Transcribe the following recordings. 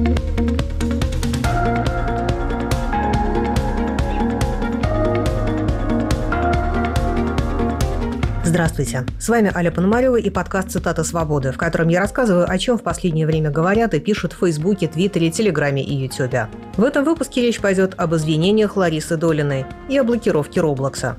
Здравствуйте, с вами Аля Пономарева и подкаст «Цитата свободы», в котором я рассказываю, о чем в последнее время говорят и пишут в Фейсбуке, Твиттере, Телеграме и Ютубе. В этом выпуске речь пойдет об извинениях Ларисы Долиной и о блокировке Роблокса.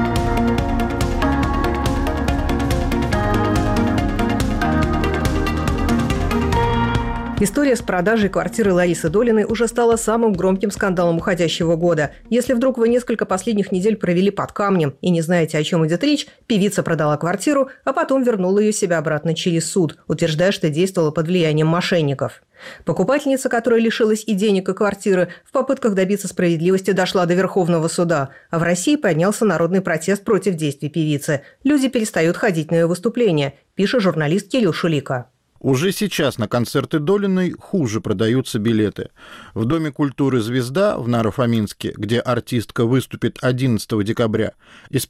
История с продажей квартиры Ларисы Долиной уже стала самым громким скандалом уходящего года. Если вдруг вы несколько последних недель провели под камнем и не знаете, о чем идет речь, певица продала квартиру, а потом вернула ее себе обратно через суд, утверждая, что действовала под влиянием мошенников. Покупательница, которая лишилась и денег, и квартиры, в попытках добиться справедливости дошла до Верховного суда. А в России поднялся народный протест против действий певицы. Люди перестают ходить на ее выступления, пишет журналист Кирилл Шулика. Уже сейчас на концерты Долиной хуже продаются билеты. В Доме культуры «Звезда» в Наро-Фоминске, где артистка выступит 11 декабря, из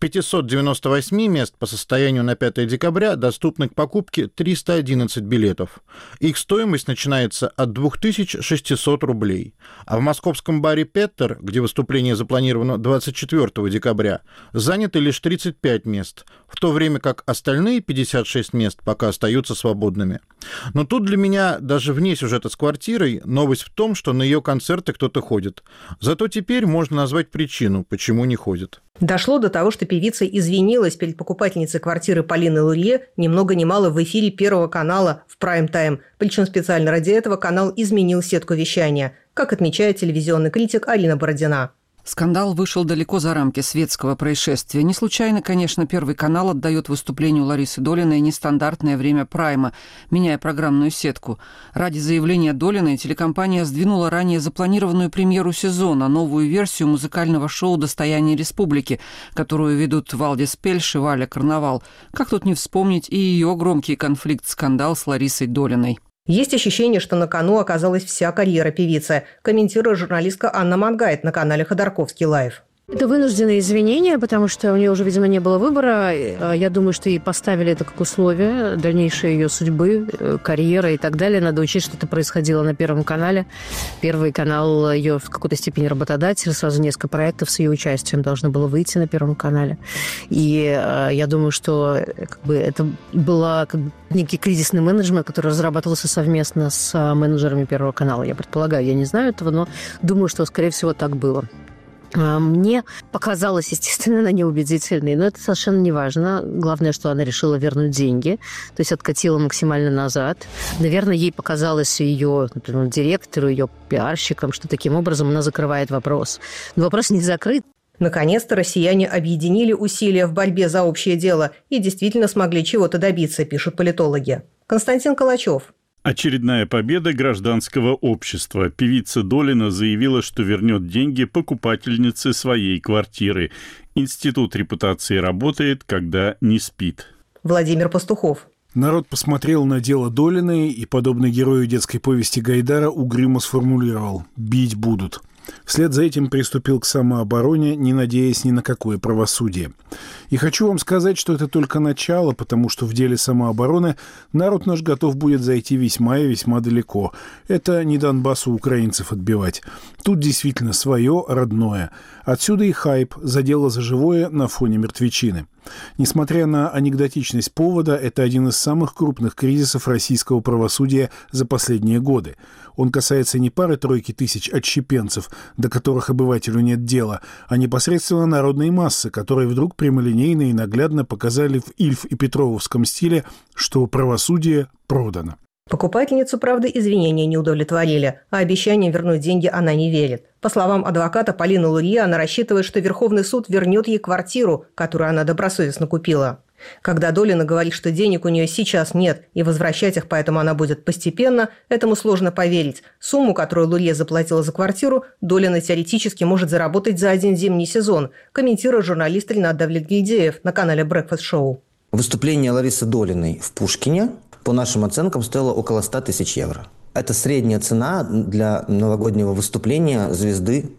598 мест по состоянию на 5 декабря доступны к покупке 311 билетов. Их стоимость начинается от 2600 рублей. А в московском баре «Петтер», где выступление запланировано 24 декабря, заняты лишь 35 мест, в то время как остальные 56 мест пока остаются свободными. Но тут для меня, даже вне сюжета с квартирой, новость в том, что на ее концерты кто-то ходит. Зато теперь можно назвать причину, почему не ходит. Дошло до того, что певица извинилась перед покупательницей квартиры Полиной Лурье ни много ни мало в эфире Первого канала в прайм-тайм. Причем специально ради этого канал изменил сетку вещания, как отмечает телевизионный критик Алина Бородина. Скандал вышел далеко за рамки светского происшествия. Не случайно, конечно, Первый канал отдает выступлению Ларисы Долиной нестандартное время прайма, меняя программную сетку. Ради заявления Долиной телекомпания сдвинула ранее запланированную премьеру сезона, новую версию музыкального шоу «Достояние республики», которую ведут Валдис Пельш и Валя Карнавал. Как тут не вспомнить и ее громкий конфликт-скандал с Ларисой Долиной. Есть ощущение, что на кону оказалась вся карьера певицы, комментирует журналистка Анна Мангайт на канале Ходорковский Лайв. Это вынужденные извинения, потому что у нее уже, видимо, не было выбора. Я думаю, что ей поставили это как условие дальнейшей ее судьбы, карьеры и так далее. Надо учесть, что это происходило на Первом канале. Первый канал ее в какой-то степени работодатель. Сразу несколько проектов с ее участием должно было выйти на Первом канале. И я думаю, что это был некий кризисный менеджмент, который разрабатывался совместно с менеджерами Первого канала. Я предполагаю, я не знаю этого, но думаю, что, скорее всего, так было. Мне показалось, естественно, она неубедительной, но это совершенно не важно. Главное, что она решила вернуть деньги, то есть откатила максимально назад. Наверное, ей показалось ее, например, директору, ее пиарщикам, что таким образом она закрывает вопрос. Но вопрос не закрыт. Наконец-то россияне объединили усилия в борьбе за общее дело и действительно смогли чего-то добиться, пишут политологи. Константин Калачев. Очередная победа гражданского общества. Певица Долина заявила, что вернет деньги покупательнице своей квартиры. Институт репутации работает, когда не спит. Владимир Пастухов. Народ посмотрел на дело Долиной и, подобно герою детской повести Гайдара, угрюмо сформулировал «бить будут». Вслед за этим приступил к самообороне, не надеясь ни на какое правосудие. И хочу вам сказать, что это только начало, потому что в деле самообороны народ наш готов будет зайти весьма и весьма далеко. Это не Донбасс у украинцев отбивать. Тут действительно свое, родное. Отсюда и хайп за дело за живое на фоне мертвечины. Несмотря на анекдотичность повода, это один из самых крупных кризисов российского правосудия за последние годы. Он касается не пары-тройки тысяч отщепенцев, до которых обывателю нет дела, а непосредственно народной массы, которые вдруг прямолинейно и наглядно показали в Ильф и Петровском стиле, что правосудие продано. Покупательницу, правда, извинения не удовлетворили, а обещаниям вернуть деньги она не верит. По словам адвоката Полины Лурье, она рассчитывает, что Верховный суд вернет ей квартиру, которую она добросовестно купила. Когда Долина говорит, что денег у нее сейчас нет, и возвращать их поэтому она будет постепенно, этому сложно поверить. Сумму, которую Лурье заплатила за квартиру, Долина теоретически может заработать за один зимний сезон, комментирует журналист Ринат Давлетгильдеев на канале Breakfast Show. Выступление Ларисы Долиной в Пушкине, по нашим оценкам, стоило около 100 тысяч евро. Это средняя цена для новогоднего выступления звезды ТОП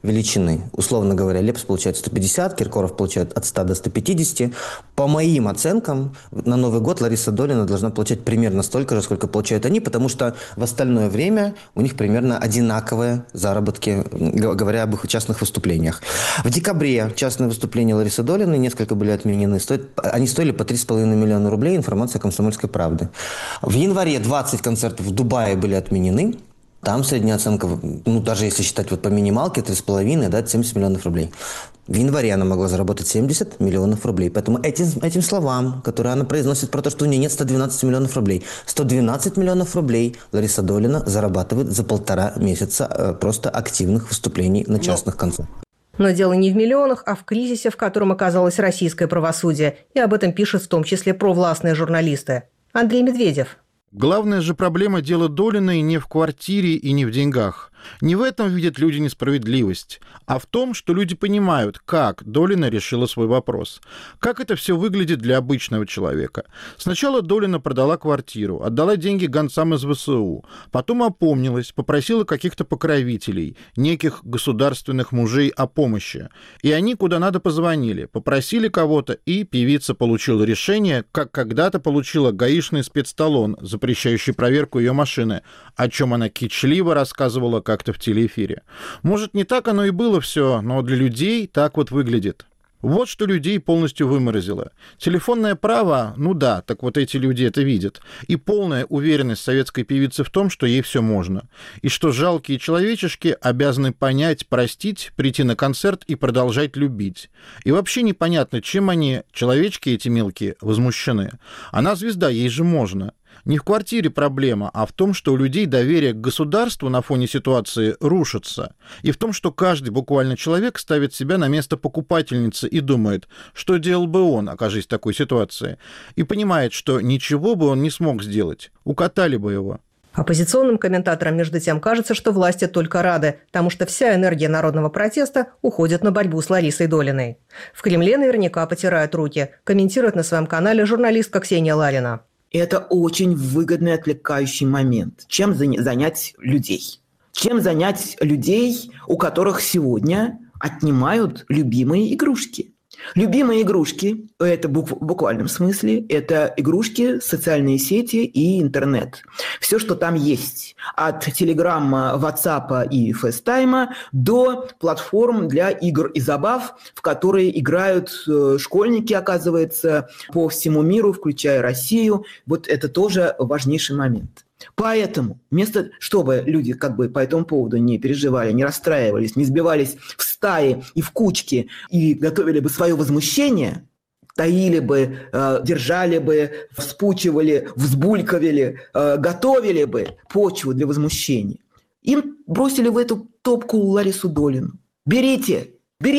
величины. Условно говоря, Лепс получает 150, Киркоров получает от 100 до 150. По моим оценкам, на Новый год Лариса Долина должна получать примерно столько же, сколько получают они, потому что в остальное время у них примерно одинаковые заработки, говоря об их частных выступлениях. В декабре частные выступления Ларисы Долиной, несколько были отменены, они стоили по 3,5 миллиона рублей, информация «Комсомольской правды». В январе 20 концертов в Дубае были отменены. Там средняя оценка, даже если считать по минималке, 3,5, это 70 миллионов рублей. В январе она могла заработать 70 миллионов рублей. Поэтому этим словам, которые она произносит про то, что у нее нет 112 миллионов рублей, 112 миллионов рублей Лариса Долина зарабатывает за 1,5 месяца просто активных выступлений на частных концертах. Но дело не в миллионах, а в кризисе, в котором оказалось российское правосудие. И об этом пишут в том числе провластные журналисты. Андрей Медведев. Главная же проблема дела Долиной не в квартире и не в деньгах. Не в этом видят люди несправедливость, а в том, что люди понимают, как Долина решила свой вопрос. Как это все выглядит для обычного человека. Сначала Долина продала квартиру, отдала деньги гонцам из ВСУ, потом опомнилась, попросила каких-то покровителей, неких государственных мужей о помощи. И они куда надо позвонили, попросили кого-то, и певица получила решение, как когда-то получила гаишный спецталон, запрещающий проверку ее машины, о чем она кичливо рассказывала как-то в телеэфире. Может, не так оно и было все, но для людей так вот выглядит. Вот что людей полностью выморозило. Телефонное право, так вот эти люди это видят. И полная уверенность советской певицы в том, что ей все можно. И что жалкие человечешки обязаны понять, простить, прийти на концерт и продолжать любить. И вообще непонятно, чем они, человечки эти мелкие, возмущены. Она звезда, ей же можно. Не в квартире проблема, а в том, что у людей доверие к государству на фоне ситуации рушится. И в том, что каждый буквально человек ставит себя на место покупательницы и думает, что делал бы он, окажись в такой ситуации. И понимает, что ничего бы он не смог сделать. Укатали бы его. Оппозиционным комментаторам, между тем, кажется, что власти только рады, потому что вся энергия народного протеста уходит на борьбу с Ларисой Долиной. В Кремле наверняка потирают руки, комментирует на своем канале журналистка Ксения Ларина. Это очень выгодный отвлекающий момент. Чем занять людей? Чем занять людей, у которых сегодня отнимают любимые игрушки? Любимые игрушки, это в буквальном смысле, это игрушки, социальные сети и интернет. Все, что там есть. От телеграмма, ватсапа и фейстайма до платформ для игр и забав, в которые играют школьники, оказывается, по всему миру, включая Россию. Вот это тоже важнейший момент. Поэтому, вместо, чтобы люди по этому поводу не переживали, не расстраивались, не сбивались в стаи и в кучки и готовили бы свое возмущение, таили бы, держали бы, вспучивали, взбулькивали, готовили бы почву для возмущения, им бросили в эту топку Ларису Долину. Берите,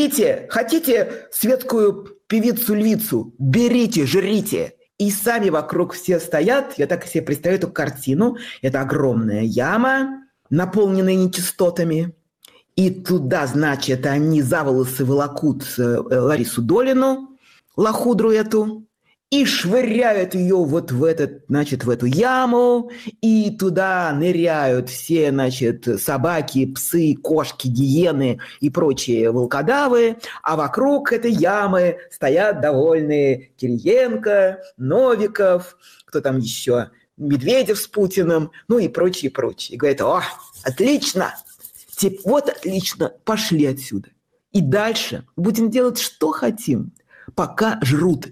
хотите светскую певицу-львицу, берите, жрите. И сами вокруг все стоят, я так себе представляю эту картину, это огромная яма, наполненная нечистотами, и туда, значит, они за волосы волокут Ларису Долину, лохудру эту, и швыряют ее вот в эту яму, и туда ныряют все, собаки, псы, кошки, гиены и прочие волкодавы, а вокруг этой ямы стоят довольные Кириенко, Новиков, кто там еще, Медведев с Путиным, и прочие. И говорят: о, отлично, вот отлично, пошли отсюда. И дальше будем делать, что хотим. Пока жрут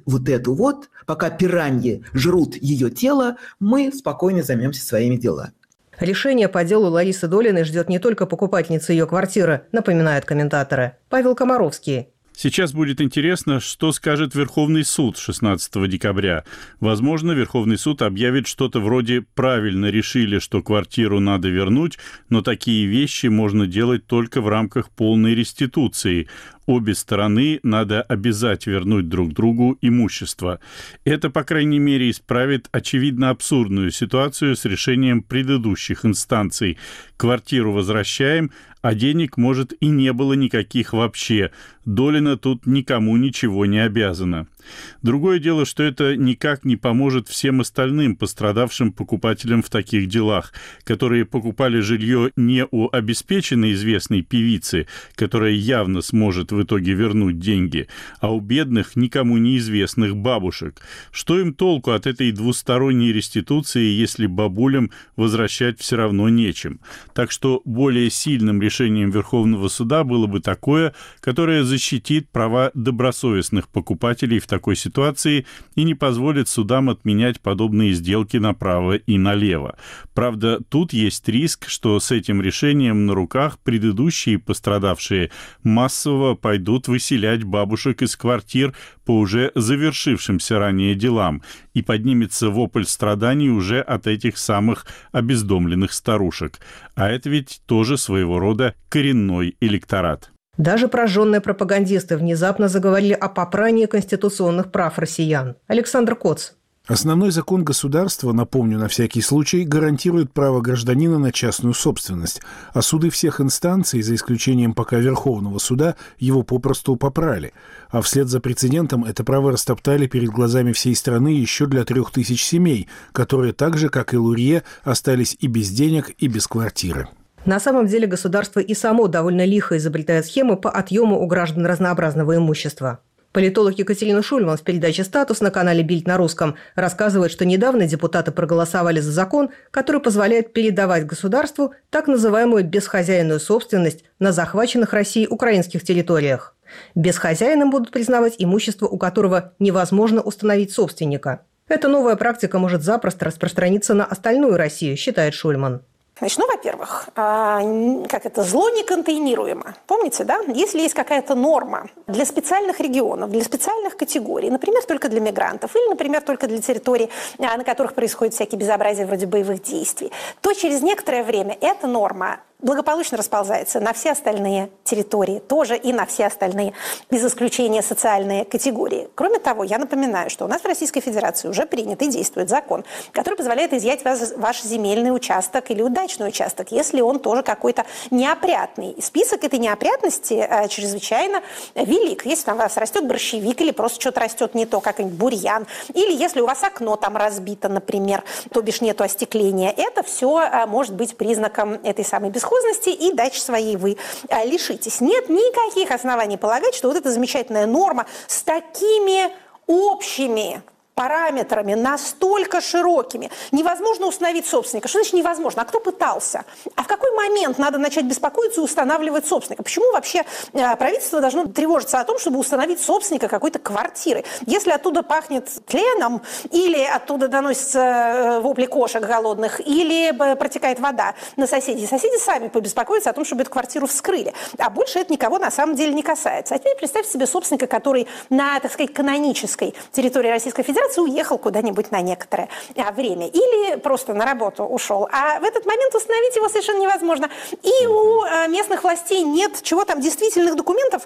пока пираньи жрут ее тело, мы спокойно займемся своими делами. Решение по делу Ларисы Долиной ждет не только покупательница ее квартиры, напоминают комментаторы. Павел Комаровский. Сейчас будет интересно, что скажет Верховный суд 16 декабря. Возможно, Верховный суд объявит что-то вроде «правильно решили, что квартиру надо вернуть, но такие вещи можно делать только в рамках полной реституции. Обе стороны надо обязать вернуть друг другу имущество». Это, по крайней мере, исправит очевидно абсурдную ситуацию с решением предыдущих инстанций. Квартиру возвращаем, а денег, может, и не было никаких вообще. Долина тут никому ничего не обязана. Другое дело, что это никак не поможет всем остальным пострадавшим покупателям в таких делах, которые покупали жилье не у обеспеченной известной певицы, которая явно сможет в итоге вернуть деньги, а у бедных, никому неизвестных бабушек. Что им толку от этой двусторонней реституции, если бабулям возвращать все равно нечем? Так что более сильным решением Верховного суда было бы такое, которое защитит права добросовестных покупателей в такой ситуации и не позволит судам отменять подобные сделки направо и налево. Правда, тут есть риск, что с этим решением на руках предыдущие пострадавшие массово пойдут выселять бабушек из квартир по уже завершившимся ранее делам, и поднимется вопль страданий уже от этих самых обездомленных старушек. А это ведь тоже своего рода коренной электорат. Даже прожженные пропагандисты внезапно заговорили о попрании конституционных прав россиян. Александр Коц. Основной закон государства, напомню на всякий случай, гарантирует право гражданина на частную собственность, а суды всех инстанций, за исключением пока Верховного суда, его попросту попрали. А вслед за прецедентом это право растоптали перед глазами всей страны еще для 3000 семей, которые так же, как и Лурье, остались и без денег, и без квартиры. На самом деле государство и само довольно лихо изобретает схемы по отъему у граждан разнообразного имущества. Политолог Екатерина Шульман в передаче «Статус» на канале «Бильд на русском» рассказывает, что недавно депутаты проголосовали за закон, который позволяет передавать государству так называемую бесхозяйную собственность на захваченных Россией украинских территориях. Безхозяйным будут признавать имущество, у которого невозможно установить собственника. Эта новая практика может запросто распространиться на остальную Россию, считает Шульман. Значит, во-первых, зло неконтейнируемо. Помните, да? Если есть какая-то норма для специальных регионов, для специальных категорий, например, только для мигрантов или, например, только для территорий, на которых происходят всякие безобразия вроде боевых действий, то через некоторое время эта норма благополучно расползается на все остальные территории, тоже и на все остальные, без исключения социальные категории. Кроме того, я напоминаю, что у нас в Российской Федерации уже принят и действует закон, который позволяет изъять ваш земельный участок или удачный участок, если он тоже какой-то неопрятный. И список этой неопрятности чрезвычайно велик. Если там у вас растет борщевик или просто что-то растет не то, какой-нибудь бурьян, или если у вас окно там разбито, например, то бишь нету остекления, это все может быть признаком этой самой бесхозности, и дачи своей вы лишитесь. Нет никаких оснований полагать, что вот эта замечательная норма с такими общими параметрами, настолько широкими. Невозможно установить собственника. Что значит невозможно? А кто пытался? А в какой момент надо начать беспокоиться и устанавливать собственника? Почему вообще правительство должно тревожиться о том, чтобы установить собственника какой-то квартиры? Если оттуда пахнет тленом, или оттуда доносятся вопли кошек голодных, или протекает вода на соседей, соседи сами побеспокоятся о том, чтобы эту квартиру вскрыли. А больше это никого на самом деле не касается. А теперь представьте себе собственника, который на, так сказать, канонической территории Российской Федерации уехал куда-нибудь на некоторое время или просто на работу ушел. А в этот момент установить его совершенно невозможно. И у местных властей нет чего там, действительных документов,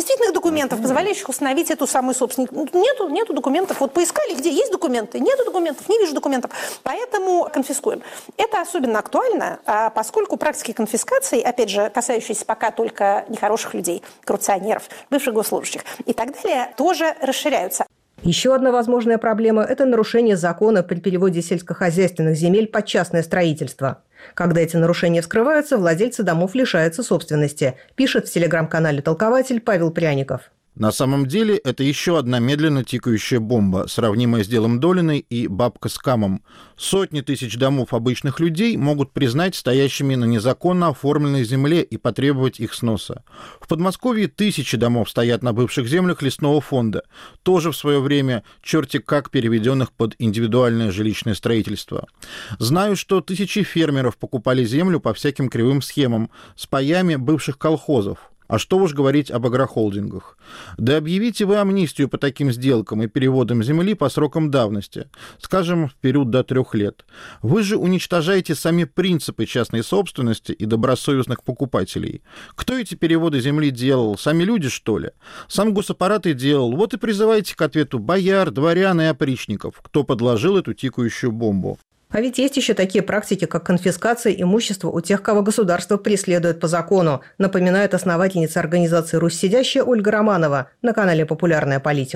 позволяющих установить эту самую собственность. Нету документов. Вот поискали, где есть документы. Нету документов, не вижу документов. Поэтому конфискуем. Это особенно актуально, поскольку практики конфискации, опять же, касающиеся пока только нехороших людей, коррупционеров, бывших госслужащих и так далее, тоже расширяются. Еще одна возможная проблема – это нарушение закона при переводе сельскохозяйственных земель под частное строительство. Когда эти нарушения вскрываются, владельцы домов лишаются собственности, пишет в телеграм-канале «Толкователь» Павел Пряников. На самом деле, это еще одна медленно тикающая бомба, сравнимая с делом Долиной и бабка с камом. Сотни тысяч домов обычных людей могут признать стоящими на незаконно оформленной земле и потребовать их сноса. В Подмосковье тысячи домов стоят на бывших землях лесного фонда, тоже в свое время черти как переведенных под индивидуальное жилищное строительство. Знаю, что тысячи фермеров покупали землю по всяким кривым схемам с паями бывших колхозов. А что уж говорить об агрохолдингах. Да объявите вы амнистию по таким сделкам и переводам земли по срокам давности, скажем, в период до 3 лет. Вы же уничтожаете сами принципы частной собственности и добросовестных покупателей. Кто эти переводы земли делал? Сами люди, что ли? Сам госаппарат и делал. Вот и призывайте к ответу бояр, дворян и опричников, кто подложил эту тикающую бомбу. А ведь есть еще такие практики, как конфискация имущества у тех, кого государство преследует по закону, напоминает основательница организации «Русь сидящая» Ольга Романова на канале «Популярная политика».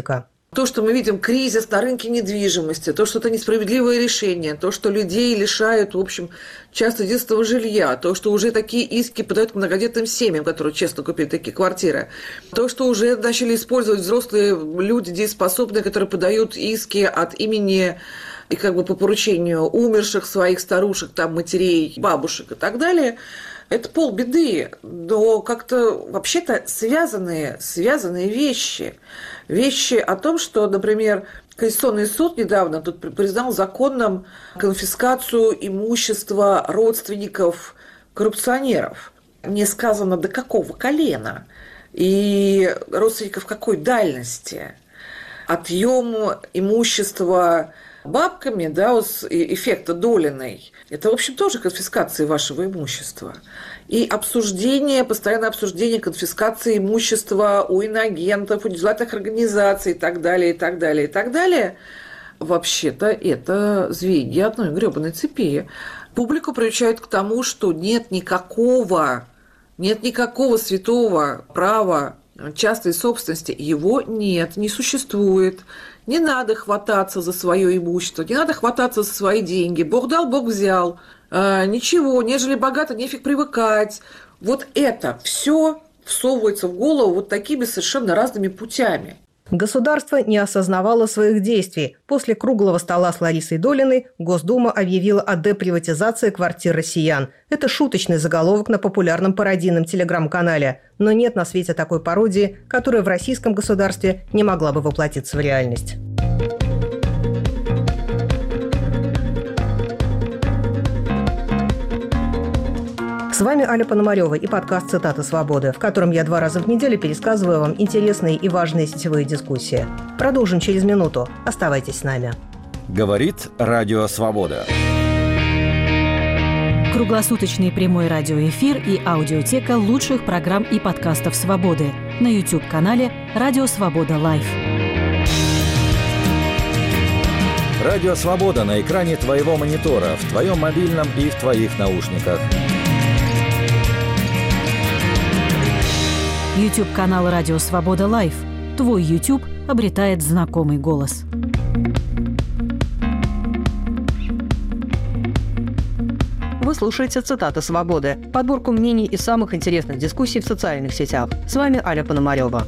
То, что мы видим кризис на рынке недвижимости, то, что это несправедливое решение, то, что людей лишают, в общем, часто единственного жилья, то, что уже такие иски подают к многодетным семьям, которые честно купили такие квартиры, то, что уже начали использовать взрослые люди дееспособные, которые подают иски от имени и как бы по поручению умерших своих старушек, там, матерей, бабушек и так далее, это полбеды, но как-то вообще-то связанные вещи. Вещи о том, что, например, Конституционный суд недавно тут признал законным конфискацию имущества родственников коррупционеров. Не сказано, до какого колена и родственников какой дальности. Отъем имущества бабками, да, эффекта Долиной, это, в общем, тоже конфискация вашего имущества. И постоянное обсуждение конфискации имущества у иноагентов, у нежелательных организаций и так далее, и так далее, и так далее. Вообще-то это звенья одной гребаной цепи. Публику приучают к тому, что нет никакого святого права частной собственности. Его нет, не существует. Не надо хвататься за свое имущество, не надо хвататься за свои деньги. Бог дал, Бог взял. Ничего, нежели богато, нефиг привыкать. Вот это все всовывается в голову вот такими совершенно разными путями. Государство не осознавало своих действий. После круглого стола с Ларисой Долиной Госдума объявила о деприватизации квартир россиян. Это шуточный заголовок на популярном пародийном телеграм-канале. Но нет на свете такой пародии, которая в российском государстве не могла бы воплотиться в реальность. С вами Аля Пономарева и подкаст «Цитаты свободы», в котором я 2 раза в неделю пересказываю вам интересные и важные сетевые дискуссии. Продолжим через минуту. Оставайтесь с нами. Говорит Радио Свобода. Круглосуточный прямой радиоэфир и аудиотека лучших программ и подкастов «Свободы» на YouTube-канале «Радио Свобода Лайв». Радио Свобода на экране твоего монитора, в твоем мобильном и в твоих наушниках. YouTube-канал «Радио Свобода Лайв». Твой YouTube обретает знакомый голос. Вы слушаете «Цитаты свободы» – подборку мнений и самых интересных дискуссий в социальных сетях. С вами Аля Пономарева.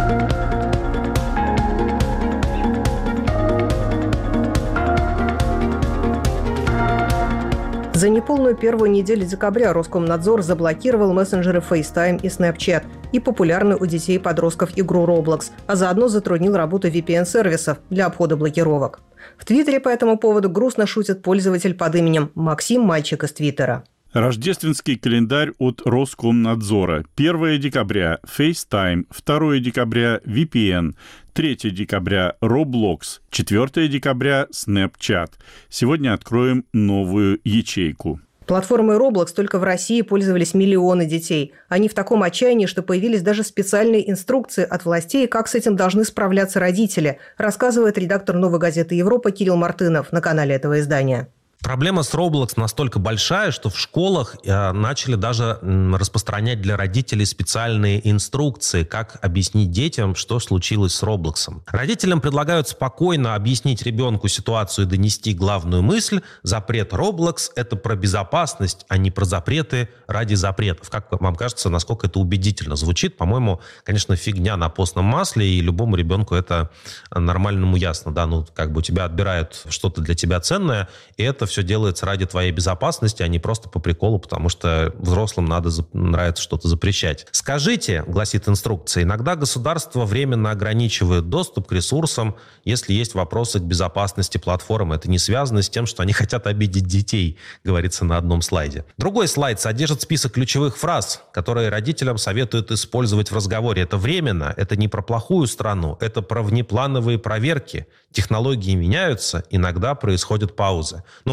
За неполную первую неделю декабря Роскомнадзор заблокировал мессенджеры FaceTime и Snapchat и популярную у детей и подростков игру Roblox, а заодно затруднил работу VPN-сервисов для обхода блокировок. В Твиттере по этому поводу грустно шутит пользователь под именем Максим Мальчик из Твиттера. Рождественский календарь от Роскомнадзора. 1 декабря – FaceTime, 2 декабря – VPN, 3 декабря – Roblox, 4 декабря – Snapchat. Сегодня откроем новую ячейку. Платформой Roblox только в России пользовались миллионы детей. Они в таком отчаянии, что появились даже специальные инструкции от властей, как с этим должны справляться родители, рассказывает редактор «Новой газеты Европа» Кирилл Мартынов на канале этого издания. Проблема с Roblox настолько большая, что в школах начали даже распространять для родителей специальные инструкции, как объяснить детям, что случилось с Roblox. Родителям предлагают спокойно объяснить ребенку ситуацию и донести главную мысль. Запрет Roblox – это про безопасность, а не про запреты ради запретов. Как вам кажется, насколько это убедительно звучит? По-моему, конечно, фигня на постном масле, и любому ребенку это нормальному ясно. Да? Ну, как бы у тебя отбирают что-то для тебя ценное, и это все делается ради твоей безопасности, а не просто по приколу, потому что взрослым нравится что-то запрещать. Скажите, гласит инструкция, иногда государство временно ограничивает доступ к ресурсам, если есть вопросы к безопасности платформы. Это не связано с тем, что они хотят обидеть детей, говорится на одном слайде. Другой слайд содержит список ключевых фраз, которые родителям советуют использовать в разговоре. Это временно, это не про плохую страну, это про внеплановые проверки. Технологии меняются, иногда происходят паузы.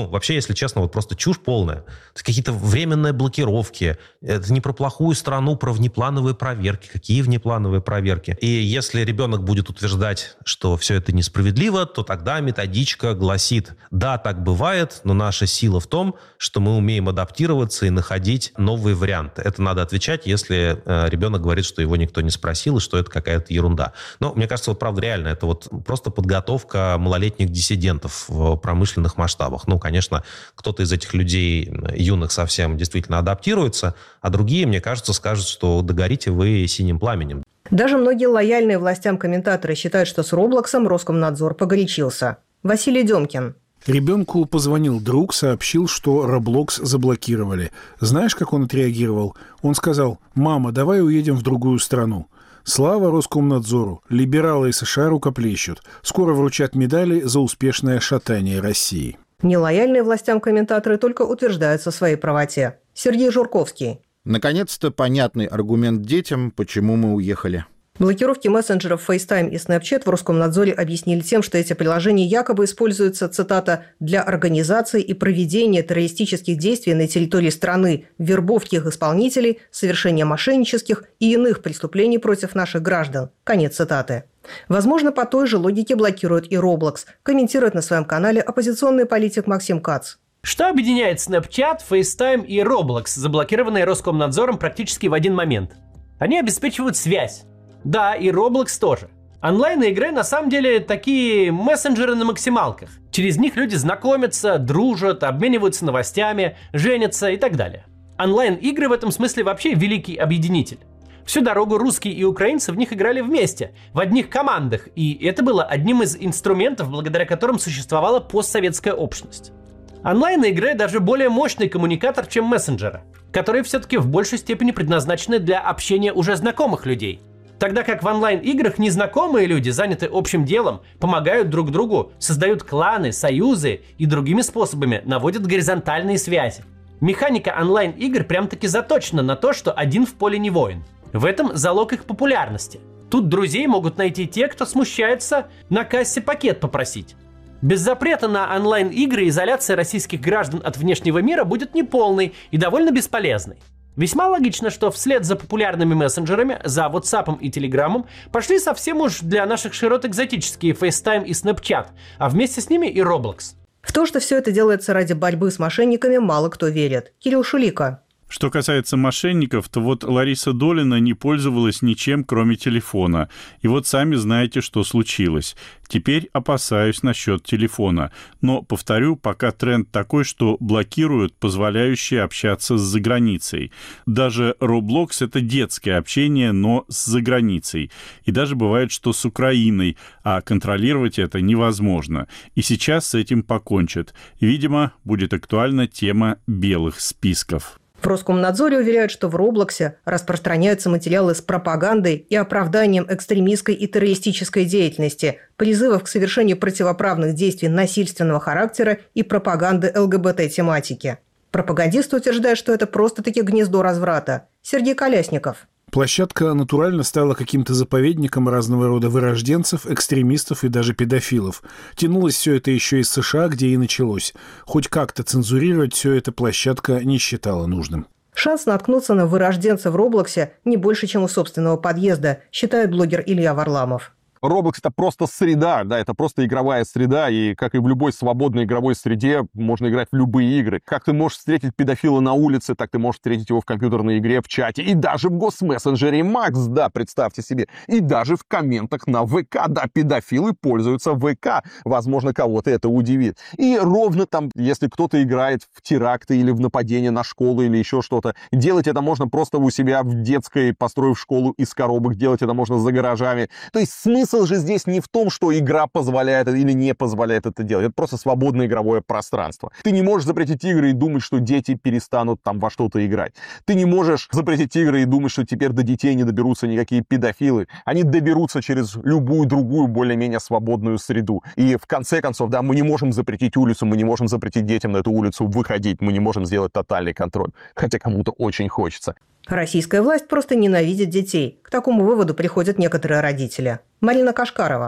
вообще, если честно, вот просто чушь полная. Это какие-то временные блокировки. Это не про плохую страну, про внеплановые проверки. Какие внеплановые проверки? И если ребенок будет утверждать, что все это несправедливо, то тогда методичка гласит: да, так бывает, но наша сила в том, что мы умеем адаптироваться и находить новые варианты. Это надо отвечать, если ребенок говорит, что его никто не спросил, и что это какая-то ерунда. Но мне кажется, вот правда реально, это вот просто подготовка малолетних диссидентов в промышленных масштабах. Конечно, кто-то из этих людей, юных совсем, действительно адаптируется, а другие, мне кажется, скажут, что догорите вы синим пламенем. Даже многие лояльные властям комментаторы считают, что с Роблоксом Роскомнадзор погорячился. Василий Демкин. Ребенку позвонил друг, сообщил, что Roblox заблокировали. Знаешь, как он отреагировал? Он сказал: «Мама, давай уедем в другую страну». Слава Роскомнадзору. Либералы из США рукоплещут. Скоро вручат медали за успешное шатание России. Нелояльные властям комментаторы только утверждаются в своей правоте. Сергей Журковский. Наконец-то понятный аргумент детям, почему мы уехали. Блокировки мессенджеров FaceTime и Snapchat в Роскомнадзоре объяснили тем, что эти приложения якобы используются, цитата, «для организации и проведения террористических действий на территории страны, вербовки их исполнителей, совершения мошеннических и иных преступлений против наших граждан». Конец цитаты. Возможно, по той же логике блокируют и Roblox, комментирует на своем канале оппозиционный политик Максим Кац. Что объединяет Snapchat, FaceTime и Roblox, заблокированные Роскомнадзором практически в один момент? Они обеспечивают связь. Да, и Roblox тоже. Онлайн-игры на самом деле такие мессенджеры на максималках. Через них люди знакомятся, дружат, обмениваются новостями, женятся и так далее. Онлайн-игры в этом смысле вообще великий объединитель. Всю дорогу русские и украинцы в них играли вместе, в одних командах, и это было одним из инструментов, благодаря которым существовала постсоветская общность. Онлайн-игры даже более мощный коммуникатор, чем мессенджеры, которые все-таки в большей степени предназначены для общения уже знакомых людей. Тогда как в онлайн-играх незнакомые люди, заняты общим делом, помогают друг другу, создают кланы, союзы и другими способами наводят горизонтальные связи. Механика онлайн-игр прям-таки заточена на то, что один в поле не воин. В этом залог их популярности. Тут друзей могут найти те, кто смущается на кассе пакет попросить. Без запрета на онлайн-игры изоляция российских граждан от внешнего мира будет неполной и довольно бесполезной. Весьма логично, что вслед за популярными мессенджерами, за WhatsApp и Telegram, пошли совсем уж для наших широт экзотические FaceTime и Snapchat, а вместе с ними и Roblox. В то, что все это делается ради борьбы с мошенниками, мало кто верит. Кирилл Шулика. Что касается мошенников, то вот Лариса Долина не пользовалась ничем, кроме телефона. И вот сами знаете, что случилось. Теперь опасаюсь насчет телефона. Но, повторю, пока тренд такой, что блокируют позволяющие общаться с заграницей. Даже Roblox — это детское общение, но с заграницей. И даже бывает, что с Украиной, а контролировать это невозможно. И сейчас с этим покончат. Видимо, будет актуальна тема белых списков. В Роскомнадзоре уверяют, что в Роблоксе распространяются материалы с пропагандой и оправданием экстремистской и террористической деятельности, призывов к совершению противоправных действий насильственного характера и пропаганды ЛГБТ-тематики. Пропагандисты утверждают, что это просто-таки гнездо разврата. Сергей Колясников. Площадка натурально стала каким-то заповедником разного рода вырожденцев, экстремистов и даже педофилов. Тянулось все это еще из США, где и началось. Хоть как-то цензурировать все это площадка не считала нужным. Шанс наткнуться на вырожденца в Роблоксе не больше, чем у собственного подъезда, считает блогер Илья Варламов. Roblox — это просто среда, да, это просто игровая среда, и как и в любой свободной игровой среде можно играть в любые игры. Как ты можешь встретить педофила на улице, так ты можешь встретить его в компьютерной игре, в чате, и даже в госмессенджере Макс, да, представьте себе, и даже в комментах на ВК, да, педофилы пользуются ВК, возможно, кого-то это удивит. И ровно там, если кто-то играет в теракты или в нападение на школу или еще что-то, делать это можно просто у себя в детской, построив школу из коробок, делать это можно за гаражами. То есть смысл же здесь не в том, что игра позволяет или не позволяет это делать. Это просто свободное игровое пространство. Ты не можешь запретить игры и думать, что дети перестанут там во что-то играть. Ты не можешь запретить игры и думать, что теперь до детей не доберутся никакие педофилы. Они доберутся через любую другую, более-менее свободную среду. И в конце концов, да, мы не можем запретить улицу, мы не можем запретить детям на эту улицу выходить, мы не можем сделать тотальный контроль. Хотя кому-то очень хочется. Российская власть просто ненавидит детей. К такому выводу приходят некоторые родители. Марина Кашкарова.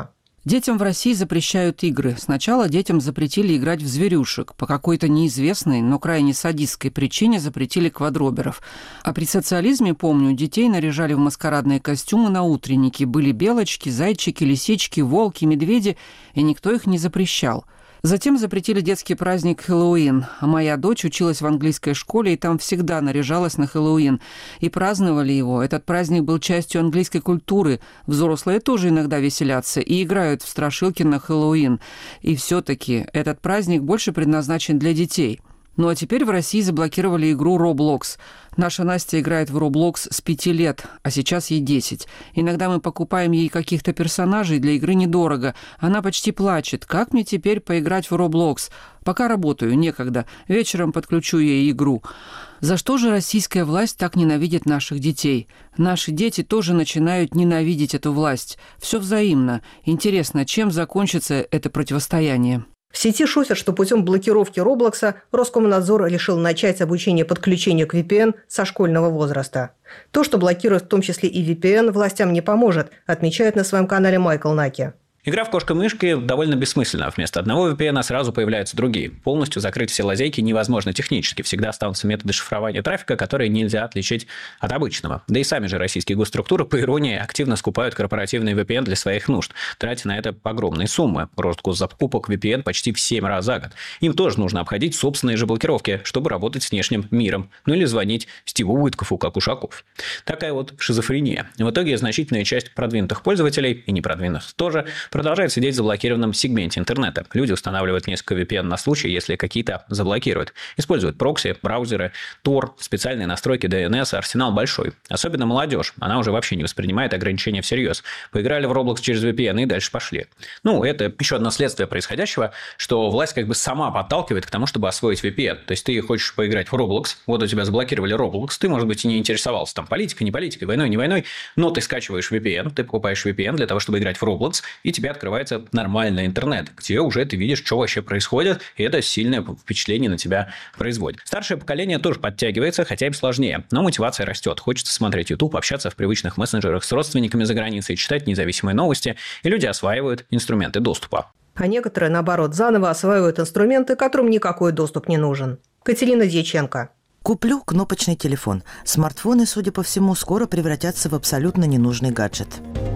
Детям в России запрещают игры. Сначала детям запретили играть в зверюшек. По какой-то неизвестной, но крайне садистской причине запретили квадроберов. А при социализме, помню, детей наряжали в маскарадные костюмы на утренники. Были белочки, зайчики, лисички, волки, медведи, и никто их не запрещал. Затем запретили детский праздник Хэллоуин. А моя дочь училась в английской школе, и там всегда наряжалась на Хэллоуин. И праздновали его. Этот праздник был частью английской культуры. Взрослые тоже иногда веселятся и играют в страшилки на Хэллоуин. И все-таки этот праздник больше предназначен для детей. Ну а теперь в России заблокировали игру Roblox. Наша Настя играет в Roblox с 5 лет, а сейчас ей 10. Иногда мы покупаем ей каких-то персонажей, для игры недорого. Она почти плачет. Как мне теперь поиграть в Roblox? Пока работаю, некогда. Вечером подключу ей игру. За что же российская власть так ненавидит наших детей? Наши дети тоже начинают ненавидеть эту власть. Все взаимно. Интересно, чем закончится это противостояние? В сети шутят, что путем блокировки Роблокса Роскомнадзор решил начать обучение подключению к VPN со школьного возраста. То, что блокирует в том числе и VPN, властям не поможет, отмечает на своем канале Майкл Наки. Игра в кошка-мышки довольно бессмысленна. Вместо одного VPN сразу появляются другие. Полностью закрыть все лазейки невозможно технически. Всегда останутся методы шифрования трафика, которые нельзя отличить от обычного. Да и сами же российские госструктуры, по иронии, активно скупают корпоративный VPN для своих нужд, тратя на это огромные суммы. Рост госзакупок VPN почти в 7 раз за год. Им тоже нужно обходить собственные же блокировки, чтобы работать с внешним миром. Ну или звонить Стиву Уиткофу, как Ушаков. Такая вот шизофрения. В итоге значительная часть продвинутых пользователей, и непродвинутых тоже, продолжает сидеть в заблокированном сегменте интернета. Люди устанавливают несколько VPN на случай, если какие-то заблокируют. Используют прокси, браузеры, Tor, специальные настройки DNS, арсенал большой. Особенно молодежь. Она уже вообще не воспринимает ограничения всерьез. Поиграли в Roblox через VPN и дальше пошли. Ну, это еще одно следствие происходящего, что власть как бы сама подталкивает к тому, чтобы освоить VPN. То есть ты хочешь поиграть в Roblox, вот у тебя заблокировали Roblox, ты, может быть, и не интересовался там политикой, не политикой, войной, не войной, но ты скачиваешь VPN, ты покупаешь VPN для того, чтобы играть в Roblox, и тебе открывается нормальный интернет, где уже ты видишь, что вообще происходит, и это сильное впечатление на тебя производит. Старшее поколение тоже подтягивается, хотя им сложнее, но мотивация растет. Хочется смотреть YouTube, общаться в привычных мессенджерах с родственниками за границей, читать независимые новости, и люди осваивают инструменты доступа. А некоторые, наоборот, заново осваивают инструменты, которым никакой доступ не нужен. Катерина Дьяченко. Куплю кнопочный телефон. Смартфоны, судя по всему, скоро превратятся в абсолютно ненужный гаджет.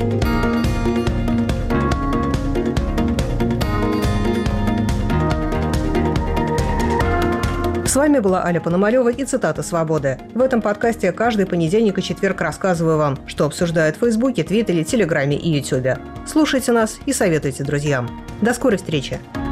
С вами была Аля Пономарёва и цитата «Свободы». В этом подкасте каждый понедельник и четверг рассказываю вам, что обсуждают в Фейсбуке, Твиттере, Телеграме и Ютубе. Слушайте нас и советуйте друзьям. До скорой встречи!